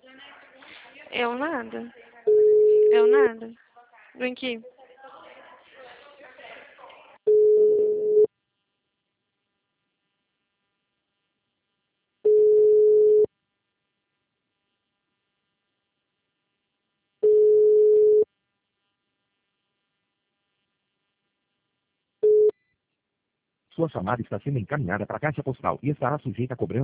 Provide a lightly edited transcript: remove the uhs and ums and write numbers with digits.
Eu nada. Eu nada. Vem aqui. Sua chamada está sendo encaminhada para a caixa postal e estará sujeita a cobrança.